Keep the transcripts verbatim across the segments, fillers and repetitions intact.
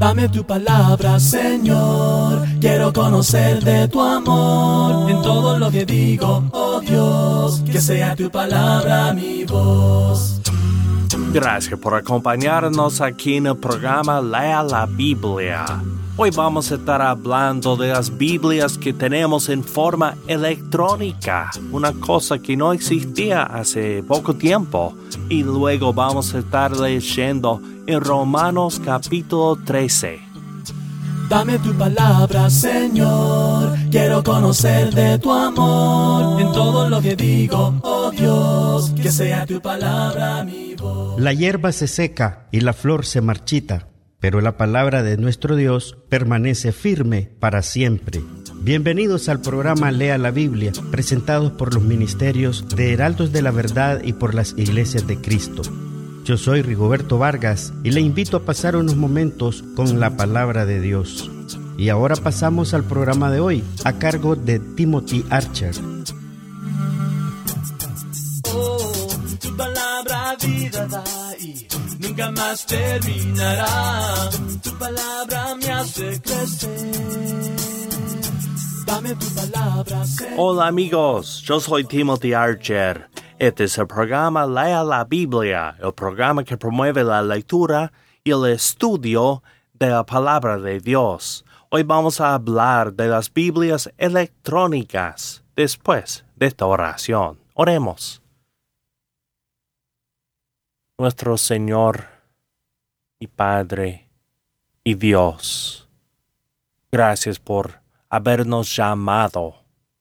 Dame tu palabra, Señor. Quiero conocer de tu amor en todo lo que digo, oh Dios. Que sea tu palabra mi voz. Gracias por acompañarnos aquí en el programa Lea la Biblia. Hoy vamos a estar hablando de las Biblias que tenemos en forma electrónica, una cosa que no existía hace poco tiempo. Y luego vamos a estar leyendo en Romanos capítulo trece. Dame tu palabra, Señor. Quiero conocer de tu amor en todo lo que digo, oh Dios. Que sea tu palabra mi voz. La hierba se seca y la flor se marchita, pero la palabra de nuestro Dios permanece firme para siempre. Bienvenidos al programa Lea la Biblia, presentados por los ministerios de Heraldos de la Verdad y por las Iglesias de Cristo. Yo soy Rigoberto Vargas y le invito a pasar unos momentos con la palabra de Dios. Y ahora pasamos al programa de hoy, a cargo de Timothy Archer. Oh, tu palabra vida da y nunca más terminará. Tu palabra me hace crecer. Dame tu palabra, Señor. Hola amigos, yo soy Timothy Archer. Este es el programa Lea la Biblia, el programa que promueve la lectura y el estudio de la palabra de Dios. Hoy vamos a hablar de las Biblias electrónicas después de esta oración. Oremos. Nuestro Señor y Padre y Dios, gracias por habernos llamado,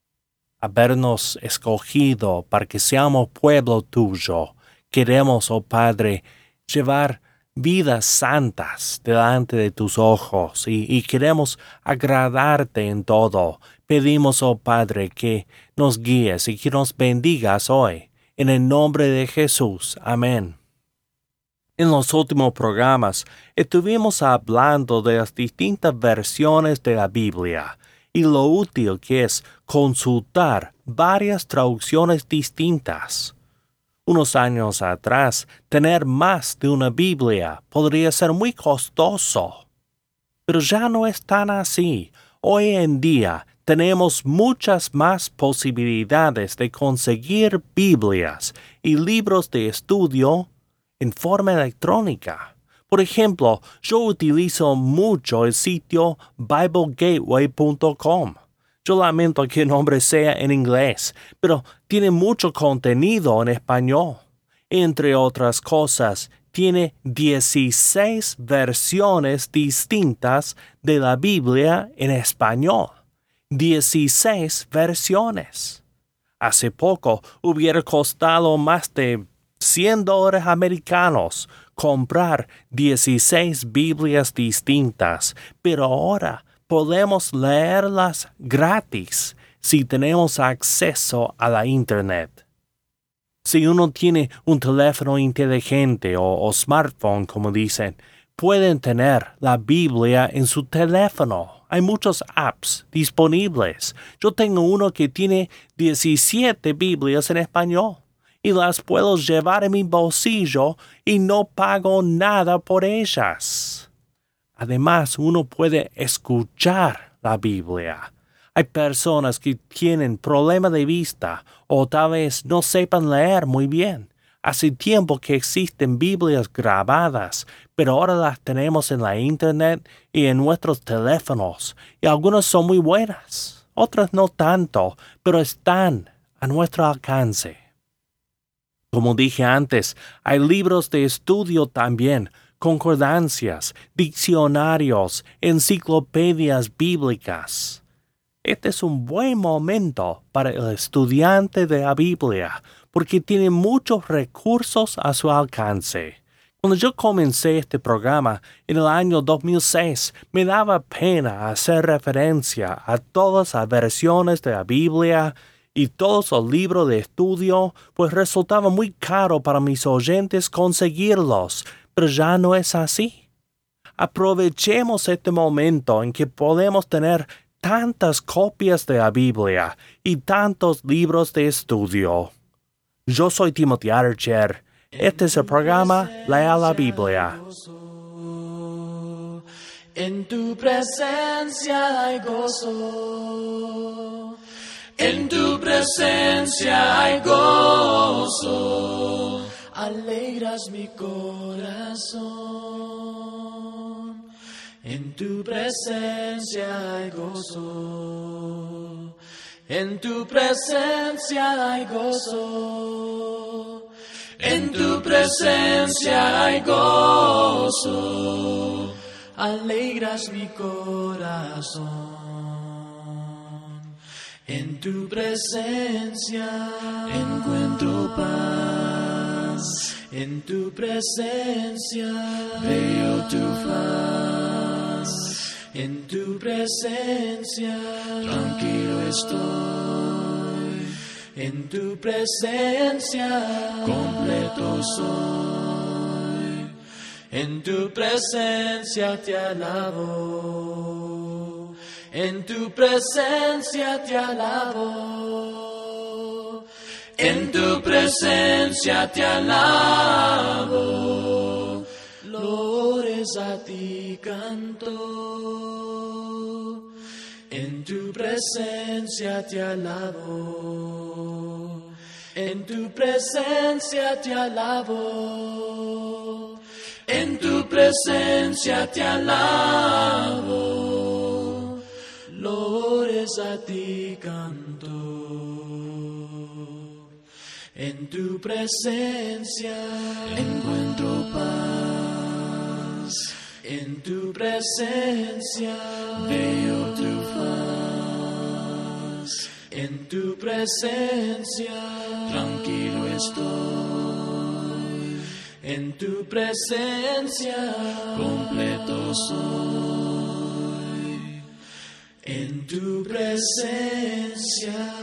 habernos escogido para que seamos pueblo tuyo. Queremos, oh Padre, llevar vidas santas delante de tus ojos y, y queremos agradarte en todo. Pedimos, oh Padre, que nos guíes y que nos bendigas hoy. En el nombre de Jesús. Amén. En los últimos programas estuvimos hablando de las distintas versiones de la Biblia y lo útil que es consultar varias traducciones distintas. Unos años atrás, tener más de una Biblia podría ser muy costoso. Pero ya no es tan así. Hoy en día tenemos muchas más posibilidades de conseguir Biblias y libros de estudio en forma electrónica. Por ejemplo, yo utilizo mucho el sitio Bible Gateway punto com. Yo lamento que el nombre sea en inglés, pero tiene mucho contenido en español. Entre otras cosas, tiene dieciséis versiones distintas de la Biblia en español. dieciséis versiones. Hace poco hubiera costado más de cien dólares americanos comprar dieciséis Biblias distintas, pero ahora podemos leerlas gratis si tenemos acceso a la Internet. Si uno tiene un teléfono inteligente o, o smartphone, como dicen, pueden tener la Biblia en su teléfono. Hay muchos apps disponibles. Yo tengo uno que tiene diecisiete Biblias en español y las puedo llevar en mi bolsillo y no pago nada por ellas. Además, uno puede escuchar la Biblia. Hay personas que tienen problema de vista o tal vez no sepan leer muy bien. Hace tiempo que existen Biblias grabadas, pero ahora las tenemos en la Internet y en nuestros teléfonos. Y algunas son muy buenas, otras no tanto, pero están a nuestro alcance. Como dije antes, hay libros de estudio también, concordancias, diccionarios, enciclopedias bíblicas. Este es un buen momento para el estudiante de la Biblia, porque tiene muchos recursos a su alcance. Cuando yo comencé este programa en el año dos mil seis, me daba pena hacer referencia a todas las versiones de la Biblia y todos los libros de estudio, pues resultaba muy caro para mis oyentes conseguirlos, pero ya no es así. Aprovechemos este momento en que podemos tener tantas copias de la Biblia y tantos libros de estudio. Yo soy Timothy Archer. Este es el programa Lea la Biblia. En tu presencia hay gozo. En tu presencia hay gozo. Alegras mi corazón. En tu presencia hay gozo. En tu presencia hay gozo. En tu presencia hay gozo. Alegras mi corazón. En tu presencia encuentro paz. En tu presencia veo tu faz. En tu presencia tranquilo estoy. En tu presencia completo soy. En tu presencia te alabo. En tu presencia te alabo. En tu presencia te alabo. Loores a ti canto. En tu presencia te alabo. En tu presencia te alabo. En tu presencia te alabo. Loores a ti canto. En tu presencia encuentro paz. En tu presencia veo tu faz. En tu presencia tranquilo estoy. En tu presencia completo soy. En tu presencia.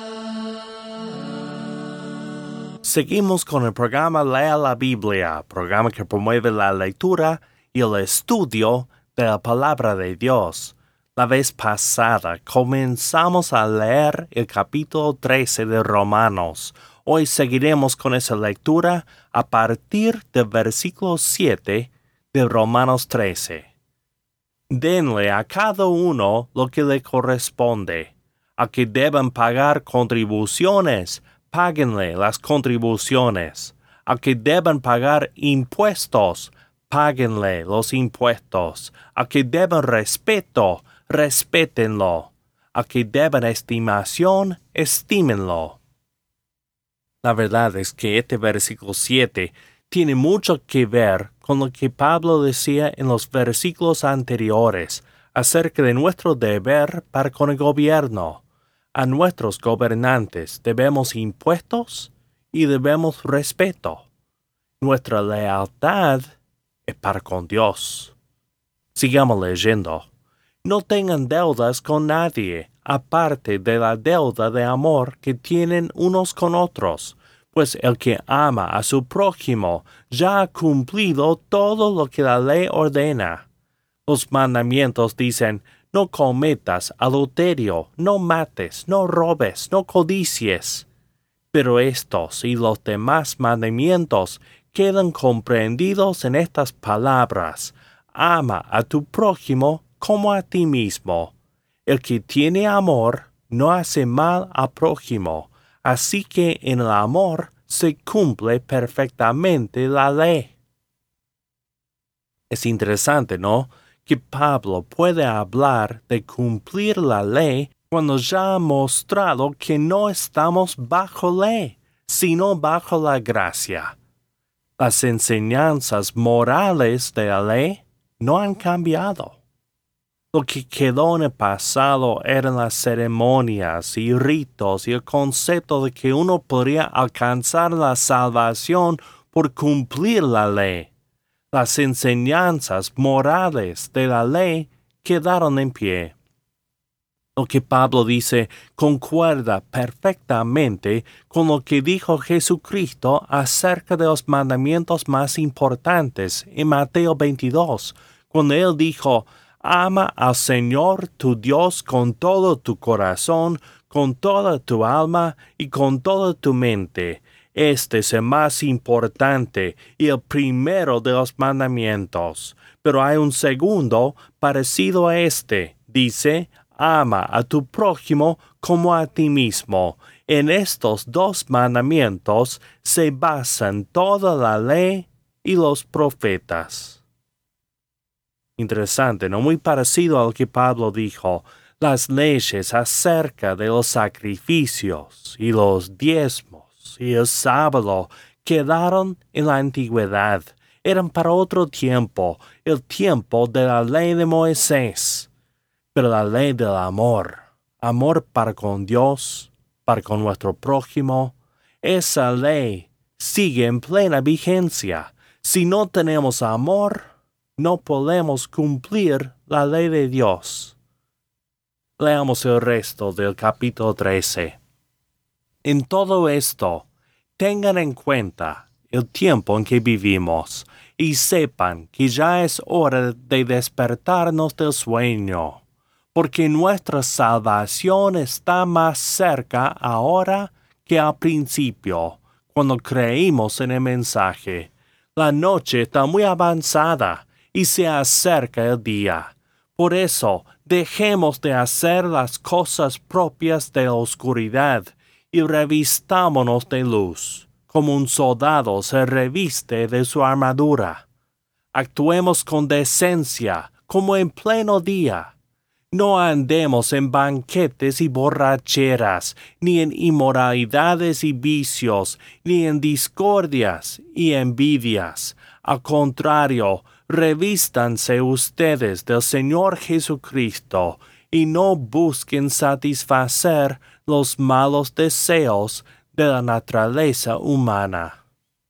Seguimos con el programa Lea la Biblia, programa que promueve la lectura y el estudio de la palabra de Dios. La vez pasada comenzamos a leer el capítulo trece de Romanos. Hoy seguiremos con esa lectura a partir del versículo siete de Romanos trece. Denle a cada uno lo que le corresponde. A que deban pagar contribuciones, páguenle las contribuciones. A que deban pagar impuestos, páguenle los impuestos. A que deban respeto, respétenlo. A que deban estimación, estímenlo. La verdad es que este versículo siete tiene mucho que ver con lo que Pablo decía en los versículos anteriores acerca de nuestro deber para con el gobierno. A nuestros gobernantes debemos impuestos y debemos respeto. Nuestra lealtad es para con Dios. Sigamos leyendo. No tengan deudas con nadie, aparte de la deuda de amor que tienen unos con otros, pues el que ama a su prójimo ya ha cumplido todo lo que la ley ordena. Los mandamientos dicen: no cometas adulterio, no mates, no robes, no codicies. Pero estos y los demás mandamientos quedan comprendidos en estas palabras: ama a tu prójimo como a ti mismo. El que tiene amor no hace mal a prójimo, así que en el amor se cumple perfectamente la ley. Es interesante, ¿no?, que Pablo puede hablar de cumplir la ley cuando ya ha mostrado que no estamos bajo ley, sino bajo la gracia. Las enseñanzas morales de la ley no han cambiado. Lo que quedó en el pasado eran las ceremonias y ritos y el concepto de que uno podría alcanzar la salvación por cumplir la ley. Las enseñanzas morales de la ley quedaron en pie. Lo que Pablo dice concuerda perfectamente con lo que dijo Jesucristo acerca de los mandamientos más importantes en Mateo veintidós, cuando él dijo: ama al Señor tu Dios con todo tu corazón, con toda tu alma y con toda tu mente. Este es el más importante y el primero de los mandamientos. Pero hay un segundo parecido a este. Dice, ama a tu prójimo como a ti mismo. En estos dos mandamientos se basan toda la ley y los profetas. Interesante, ¿no? Muy parecido a lo que Pablo dijo. Las leyes acerca de los sacrificios y los diezmos y el sábado quedaron en la antigüedad. Eran para otro tiempo, el tiempo de la ley de Moisés. Pero la ley del amor, amor para con Dios, para con nuestro prójimo, esa ley sigue en plena vigencia. Si no tenemos amor, no podemos cumplir la ley de Dios. Leamos el resto del capítulo trece. En todo esto, tengan en cuenta el tiempo en que vivimos y sepan que ya es hora de despertarnos del sueño, porque nuestra salvación está más cerca ahora que al principio, cuando creímos en el mensaje. La noche está muy avanzada y se acerca el día. Por eso, dejemos de hacer las cosas propias de la oscuridad y revistámonos de luz, como un soldado se reviste de su armadura. Actuemos con decencia, como en pleno día. No andemos en banquetes y borracheras, ni en inmoralidades y vicios, ni en discordias y envidias. Al contrario, revístanse ustedes del Señor Jesucristo, y no busquen satisfacer los malos deseos de la naturaleza humana.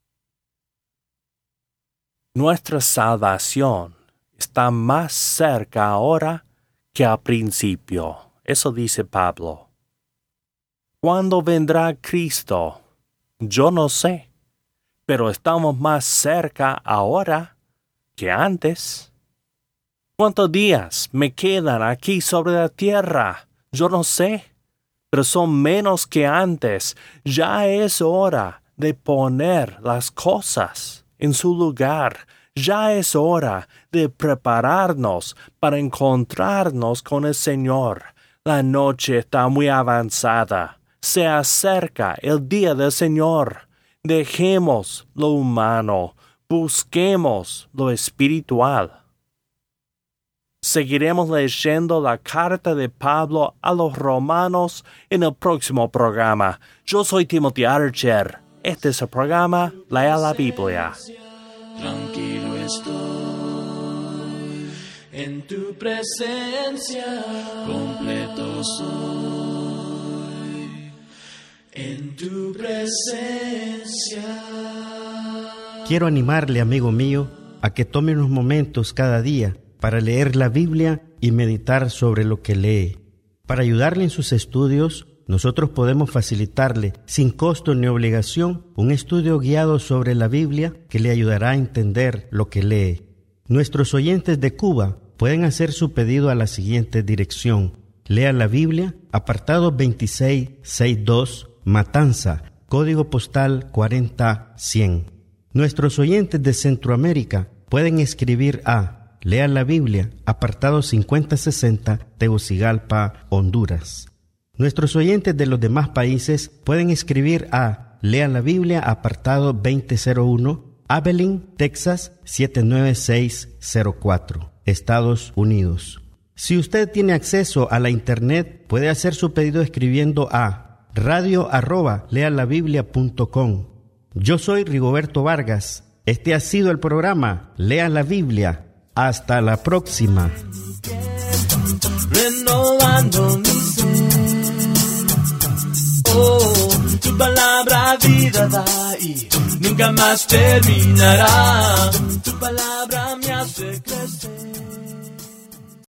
Nuestra salvación está más cerca ahora que al principio. Eso dice Pablo. ¿Cuándo vendrá Cristo? Yo no sé, pero estamos más cerca ahora que antes. ¿Cuántos días me quedan aquí sobre la tierra? Yo no sé, pero son menos que antes. Ya es hora de poner las cosas en su lugar. Ya es hora de prepararnos para encontrarnos con el Señor. La noche está muy avanzada. Se acerca el día del Señor. Dejemos lo humano. Busquemos lo espiritual. Seguiremos leyendo la carta de Pablo a los romanos en el próximo programa. Yo soy Timothy Archer. Este es el programa Lea la Biblia. Tranquilo estoy en tu presencia, completo soy en tu presencia. Quiero animarle, amigo mío, a que tome unos momentos cada día para leer la Biblia y meditar sobre lo que lee. Para ayudarle en sus estudios, nosotros podemos facilitarle, sin costo ni obligación, un estudio guiado sobre la Biblia que le ayudará a entender lo que lee. Nuestros oyentes de Cuba pueden hacer su pedido a la siguiente dirección. Lea la Biblia, apartado veintiséis sesenta y dos, Matanza, código postal cuarenta cien. Nuestros oyentes de Centroamérica pueden escribir a Lea la Biblia, apartado cincuenta sesenta, Tegucigalpa, Honduras. Nuestros oyentes de los demás países pueden escribir a Lea la Biblia, apartado veinte cero uno, Abilene, Texas, siete nueve seis cero cuatro, Estados Unidos. Si usted tiene acceso a la internet, puede hacer su pedido escribiendo a radio arroba lealabiblia punto com. Yo soy Rigoberto Vargas. Este ha sido el programa Lea la Biblia. Hasta la próxima. Renovando mi ser. Oh, tu palabra vida da y nunca más terminará. Tu palabra me hace crecer.